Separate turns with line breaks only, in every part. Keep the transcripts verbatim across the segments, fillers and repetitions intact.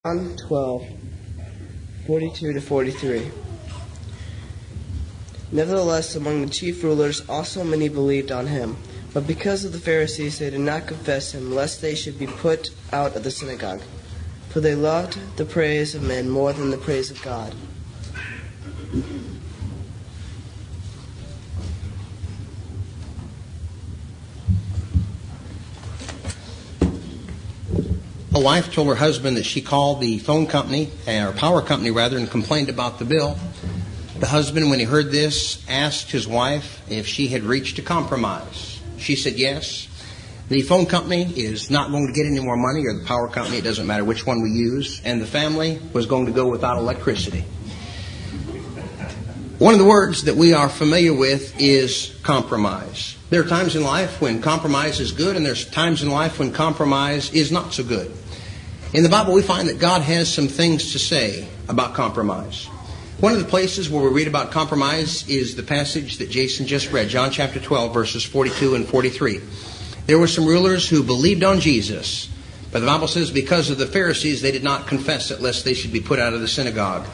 John twelve, forty-two to forty-three. Nevertheless, among the chief rulers also many believed on him. But because of the Pharisees they did not confess him, lest they should be put out of the synagogue. For they loved the praise of men more than the praise of God.
A wife told her husband that she called the phone company, or power company rather, and complained about the bill. The husband, when he heard this, asked his wife if she had reached a compromise. She said yes. The phone company is not going to get any more money, or the power company, it doesn't matter which one we use, and the family was going to go without electricity. One of the words that we are familiar with is compromise. There are times in life when compromise is good, and there's times in life when compromise is not so good. In the Bible, we find that God has some things to say about compromise. One of the places where we read about compromise is the passage that Jason just read, John chapter twelve, verses forty-two and forty-three. There were some rulers who believed on Jesus, but the Bible says because of the Pharisees, they did not confess it, lest they should be put out of the synagogue.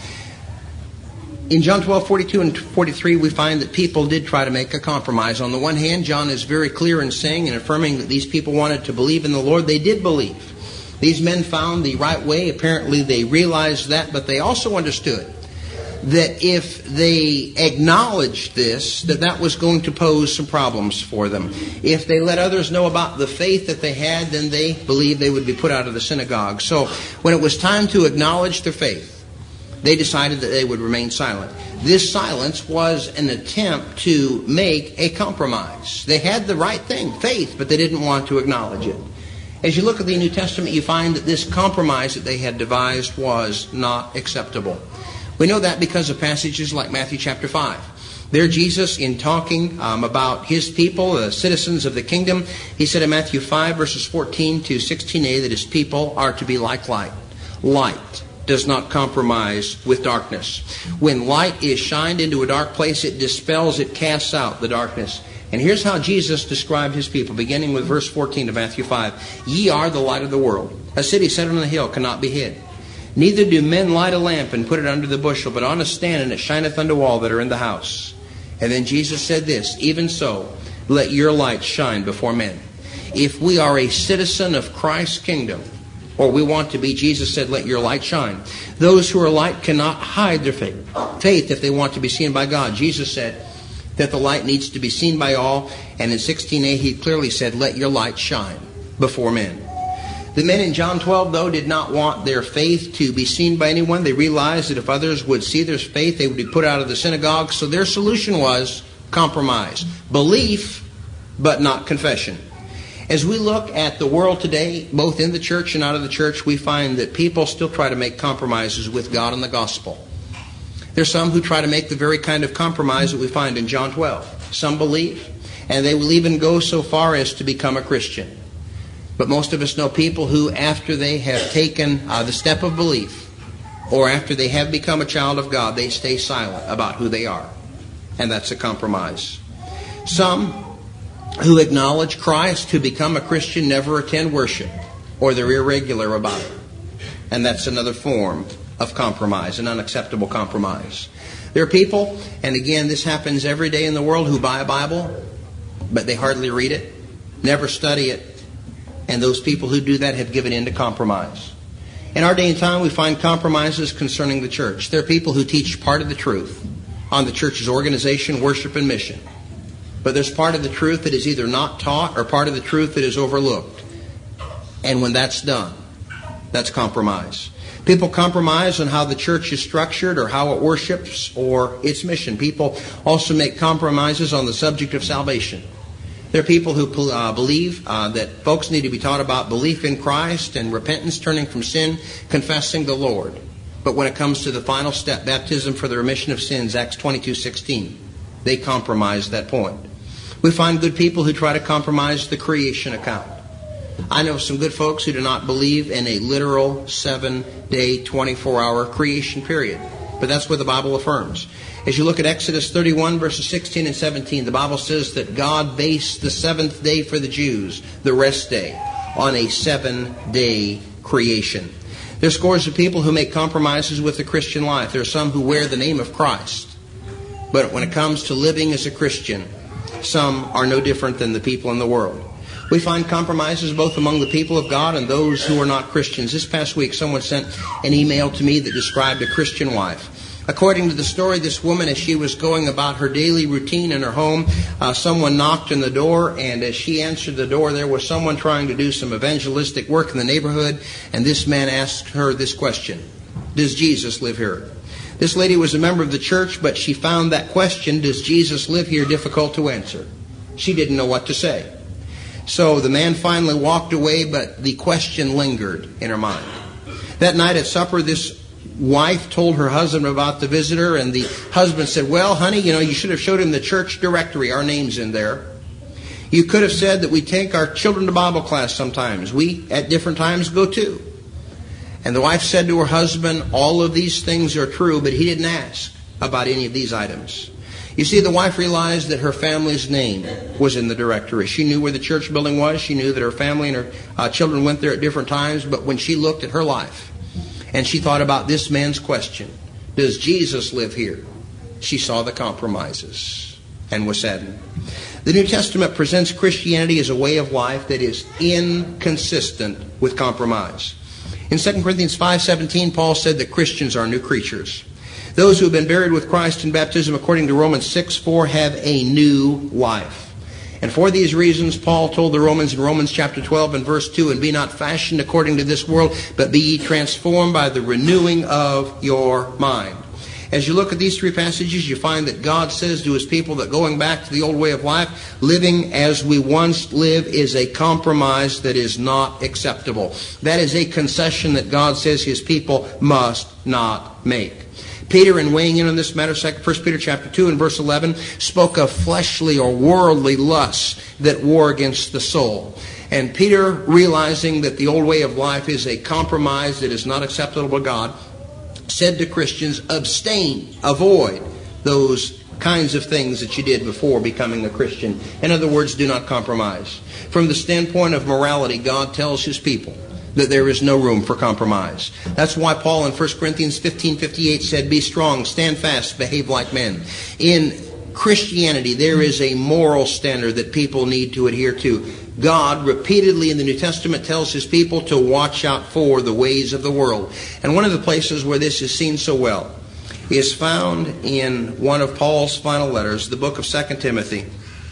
In John twelve, forty-two and forty-three, we find that people did try to make a compromise. On the one hand, John is very clear in saying and affirming that these people wanted to believe in the Lord. They did believe. These men found the right way. Apparently, they realized that, but they also understood that if they acknowledged this, that that was going to pose some problems for them. If they let others know about the faith that they had, then they believed they would be put out of the synagogue. So when it was time to acknowledge their faith, they decided that they would remain silent. This silence was an attempt to make a compromise. They had the right thing, faith, but they didn't want to acknowledge it. As you look at the New Testament, you find that this compromise that they had devised was not acceptable. We know that because of passages like Matthew chapter five. There Jesus, in talking um, about his people, the citizens of the kingdom, he said in Matthew five, verses fourteen to sixteen a, that his people are to be like light. Light does not compromise with darkness. When light is shined into a dark place, it dispels, it casts out the darkness. And here's how Jesus described his people, beginning with verse fourteen of Matthew five. Ye are the light of the world. A city set on a hill cannot be hid. Neither do men light a lamp and put it under the bushel, but on a stand, and it shineth unto all that are in the house. And then Jesus said this, even so, let your light shine before men. If we are a citizen of Christ's kingdom, or we want to be, Jesus said, let your light shine. Those who are light cannot hide their faith, faith if they want to be seen by God. Jesus said that the light needs to be seen by all. And in sixteen a, he clearly said, let your light shine before men. The men in John twelve, though, did not want their faith to be seen by anyone. They realized that if others would see their faith, they would be put out of the synagogue. So their solution was compromise. Belief, but not confession. As we look at the world today, both in the church and out of the church, we find that people still try to make compromises with God and the gospel. There's some who try to make the very kind of compromise that we find in John twelve. Some believe, and they will even go so far as to become a Christian. But most of us know people who, after they have taken uh, the step of belief, or after they have become a child of God, they stay silent about who they are. And that's a compromise. Some who acknowledge Christ, who become a Christian, never attend worship, or they're irregular about it. And that's another form of compromise, an unacceptable compromise. There are people, and again, this happens every day in the world, who buy a Bible, but they hardly read it, never study it. And those people who do that have given in to compromise. In our day and time, we find compromises concerning the church. There are people who teach part of the truth on the church's organization, worship, and mission. But there's part of the truth that is either not taught or part of the truth that is overlooked. And when that's done, that's compromise. People compromise on how the church is structured or how it worships or its mission. People also make compromises on the subject of salvation. There are people who uh, believe uh, that folks need to be taught about belief in Christ and repentance, turning from sin, confessing the Lord. But when it comes to the final step, baptism for the remission of sins, Acts twenty-two sixteen, they compromise that point. We find good people who try to compromise the creation account. I know some good folks who do not believe in a literal seven-day, twenty-four hour creation period. But that's what the Bible affirms. As you look at Exodus thirty-one, verses sixteen and seventeen, the Bible says that God based the seventh day for the Jews, the rest day, on a seven-day creation. There are scores of people who make compromises with the Christian life. There are some who wear the name of Christ. But when it comes to living as a Christian, some are no different than the people in the world. We find compromises both among the people of God and those who are not Christians. This past week, someone sent an email to me that described a Christian wife. According to the story, this woman, as she was going about her daily routine in her home, uh, someone knocked on the door, and as she answered the door, there was someone trying to do some evangelistic work in the neighborhood, and this man asked her this question: "Does Jesus live here?" This lady was a member of the church, but she found that question, "Does Jesus live here?" difficult to answer. She didn't know what to say. So the man finally walked away, but the question lingered in her mind. That night at supper, this wife told her husband about the visitor, and the husband said, "Well, honey, you know, you should have showed him the church directory. Our name's in there. You could have said that we take our children to Bible class sometimes. We, at different times, go too." And the wife said to her husband, "All of these things are true," but he didn't ask about any of these items. You see, the wife realized that her family's name was in the directory. She knew where the church building was. She knew that her family and her uh, children went there at different times. But when she looked at her life and she thought about this man's question, "Does Jesus live here?" she saw the compromises and was saddened. The New Testament presents Christianity as a way of life that is inconsistent with compromise. In Second Corinthians five seventeen, Paul said that Christians are new creatures. Those who have been buried with Christ in baptism, according to Romans six four, have a new life. And for these reasons, Paul told the Romans in Romans chapter twelve and verse two, "And be not fashioned according to this world, but be ye transformed by the renewing of your mind." As you look at these three passages, you find that God says to His people that going back to the old way of life, living as we once lived, is a compromise that is not acceptable. That is a concession that God says His people must not make. Peter, in weighing in on this matter, First Peter chapter two and verse eleven, spoke of fleshly or worldly lusts that war against the soul. And Peter, realizing that the old way of life is a compromise that is not acceptable to God, said to Christians, abstain, avoid those kinds of things that you did before becoming a Christian. In other words, do not compromise. From the standpoint of morality, God tells His people that there is no room for compromise. That's why Paul in First Corinthians fifteen fifty-eight said, "Be strong, stand fast, behave like men." In Christianity, there is a moral standard that people need to adhere to. God repeatedly in the New Testament tells His people to watch out for the ways of the world. And one of the places where this is seen so well is found in one of Paul's final letters, the book of Second Timothy,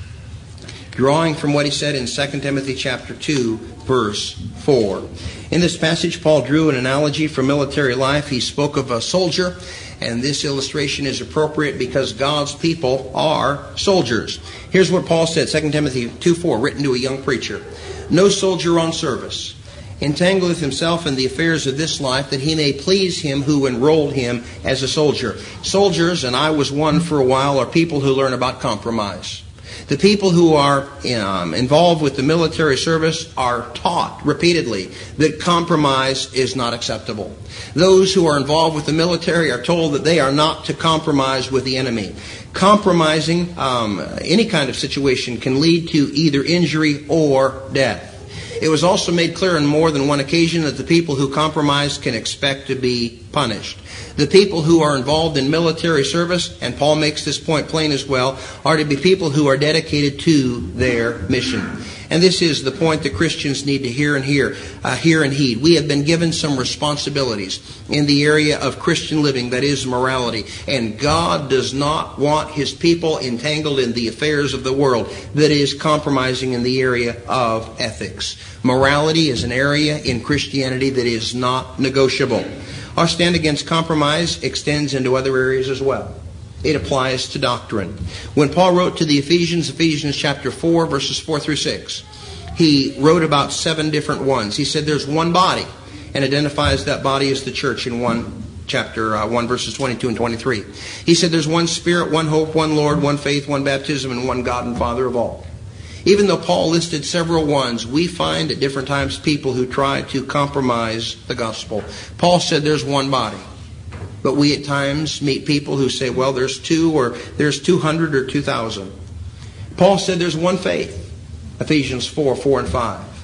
drawing from what he said in Second Timothy chapter two, verse four. In this passage, Paul drew an analogy from military life. He spoke of a soldier, and this illustration is appropriate because God's people are soldiers. Here's what Paul said, Second Timothy two four, written to a young preacher. "No soldier on service entangleth himself in the affairs of this life, that he may please him who enrolled him as a soldier." Soldiers, and I was one for a while, are people who learn about compromise. The people who are um, involved with the military service are taught repeatedly that compromise is not acceptable. Those who are involved with the military are told that they are not to compromise with the enemy. Compromising um, any kind of situation can lead to either injury or death. It was also made clear on more than one occasion that the people who compromise can expect to be punished. The people who are involved in military service, and Paul makes this point plain as well, are to be people who are dedicated to their mission. And this is the point that Christians need to hear and hear, uh, hear and heed. We have been given some responsibilities in the area of Christian living, that is morality. And God does not want His people entangled in the affairs of the world, that is compromising in the area of ethics. Morality is an area in Christianity that is not negotiable. Our stand against compromise extends into other areas as well. It applies to doctrine. When Paul wrote to the Ephesians, Ephesians chapter four, verses four through six, he wrote about seven different ones. He said there's one body, and identifies that body as the church in one chapter uh, one, verses twenty-two and twenty-three. He said there's one Spirit, one hope, one Lord, one faith, one baptism, and one God and Father of all. Even though Paul listed several ones, we find at different times people who try to compromise the gospel. Paul said there's one body. But we at times meet people who say, well, there's two, or there's two hundred or two thousand. Paul said there's one faith. Ephesians four, four and five.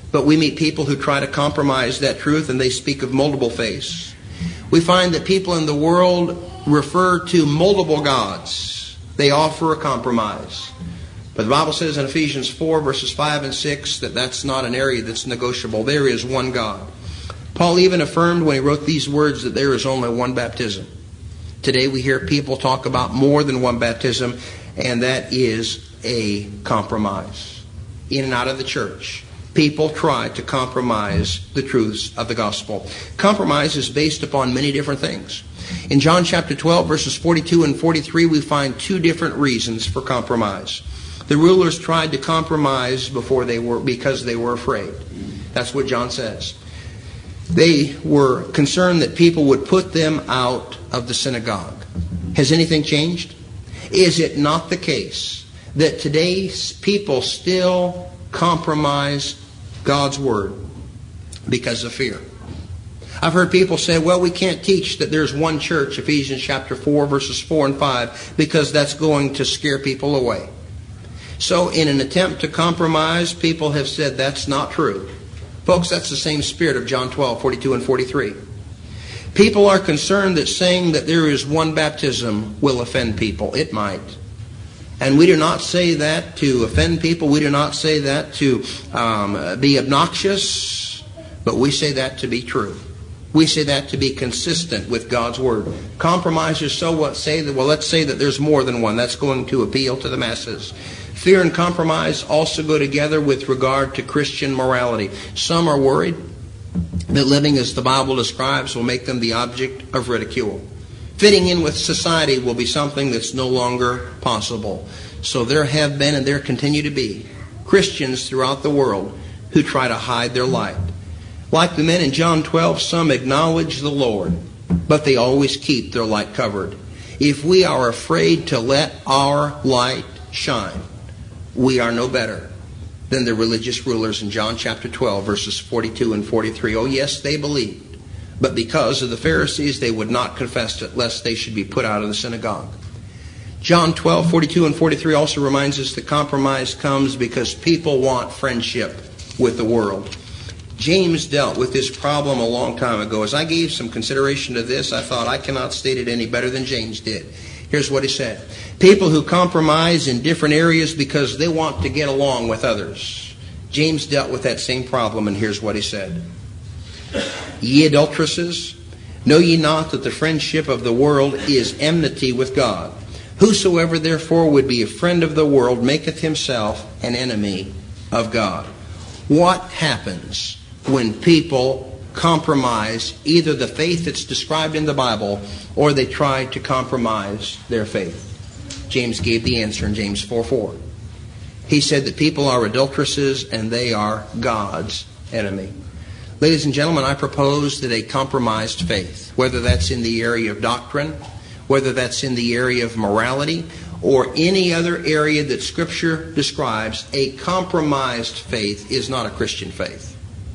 But we meet people who try to compromise that truth, and they speak of multiple faiths. We find that people in the world refer to multiple gods. They offer a compromise. But the Bible says in Ephesians four, verses five and six, that that's not an area that's negotiable. There is one God. Paul even affirmed when he wrote these words that there is only one baptism. Today we hear people talk about more than one baptism, and that is a compromise. In and out of the church, people try to compromise the truths of the gospel. Compromise is based upon many different things. In John chapter twelve, verses forty-two and forty-three, we find two different reasons for compromise. The rulers tried to compromise before they were because they were afraid. That's what John says. They were concerned that people would put them out of the synagogue. Has anything changed? Is it not the case that today's people still compromise God's word because of fear? I've heard people say, well, we can't teach that there's one church, Ephesians chapter four, verses four and five, because that's going to scare people away. So in an attempt to compromise, people have said that's not true. Folks, that's the same spirit of John twelve, forty-two and forty-three. People are concerned that saying that there is one baptism will offend people. It might. And we do not say that to offend people. We do not say that to um, be obnoxious. But we say that to be true. We say that to be consistent with God's word. Compromisers so what say that, well, let's say that there's more than one. That's going to appeal to the masses. Fear and compromise also go together with regard to Christian morality. Some are worried that living as the Bible describes will make them the object of ridicule. Fitting in with society will be something that's no longer possible. So there have been and there continue to be Christians throughout the world who try to hide their light. Like the men in John twelve, some acknowledge the Lord, but they always keep their light covered. If we are afraid to let our light shine, we are no better than the religious rulers in John chapter twelve, verses forty-two and forty-three. Oh, yes, they believed, but because of the Pharisees, they would not confess it, lest they should be put out of the synagogue. John twelve, forty-two and forty-three also reminds us that compromise comes because people want friendship with the world. James dealt with this problem a long time ago. As I gave some consideration to this, I thought I cannot state it any better than James did. Here's what he said. People who compromise in different areas because they want to get along with others. James dealt with that same problem, and here's what he said. Ye adulteresses, know ye not that the friendship of the world is enmity with God? Whosoever therefore would be a friend of the world maketh himself an enemy of God. What happens when people compromise either the faith that's described in the Bible or they try to compromise their faith? James gave the answer in James four four. He said that people are adulteresses and they are God's enemy. Ladies and gentlemen, I propose that a compromised faith, whether that's in the area of doctrine, whether that's in the area of morality, or any other area that Scripture describes, a compromised faith is not a Christian faith.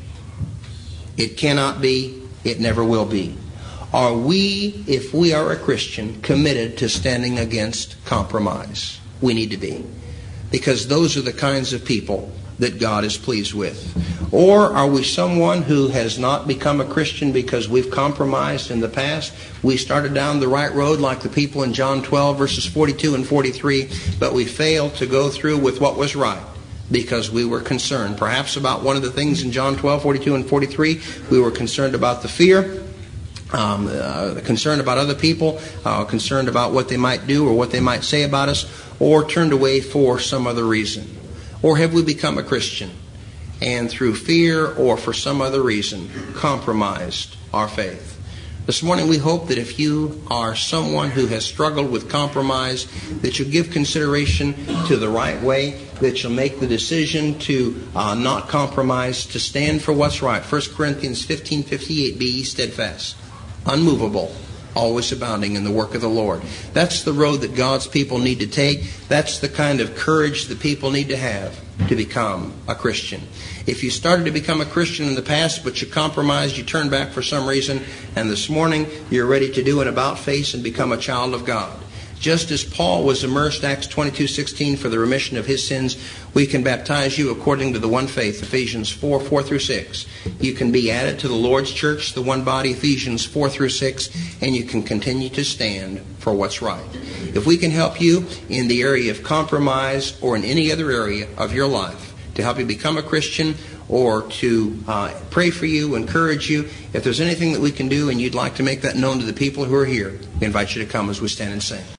It cannot be. It never will be. Are we, if we are a Christian, committed to standing against compromise? We need to be. Because those are the kinds of people that God is pleased with. Or are we someone who has not become a Christian because we've compromised in the past? We started down the right road like the people in John twelve, verses forty-two and forty-three, but we failed to go through with what was right because we were concerned. Perhaps about one of the things in John twelve, forty-two and forty-three, we were concerned about the fear, um, uh, concerned about other people, uh, concerned about what they might do or what they might say about us, or turned away for some other reason. Or have we become a Christian and through fear or for some other reason compromised our faith? This morning we hope that if you are someone who has struggled with compromise, that you'll give consideration to the right way, that you'll make the decision to uh, not compromise, to stand for what's right. First Corinthians fifteen fifty-eight, be ye steadfast, unmovable, always abounding in the work of the Lord. That's the road that God's people need to take. That's the kind of courage that people need to have to become a Christian. If you started to become a Christian in the past, but you compromised, you turned back for some reason, and this morning you're ready to do an about face and become a child of God, Just as Paul was immersed, Acts twenty-two sixteen, for the remission of his sins, we can baptize you according to the one faith, Ephesians four, four through six. You can be added to the Lord's church, the one body, Ephesians four through six, and you can continue to stand for what's right. If we can help you in the area of compromise or in any other area of your life to help you become a Christian or to uh, pray for you, encourage you, if there's anything that we can do and you'd like to make that known to the people who are here, we invite you to come as we stand and sing.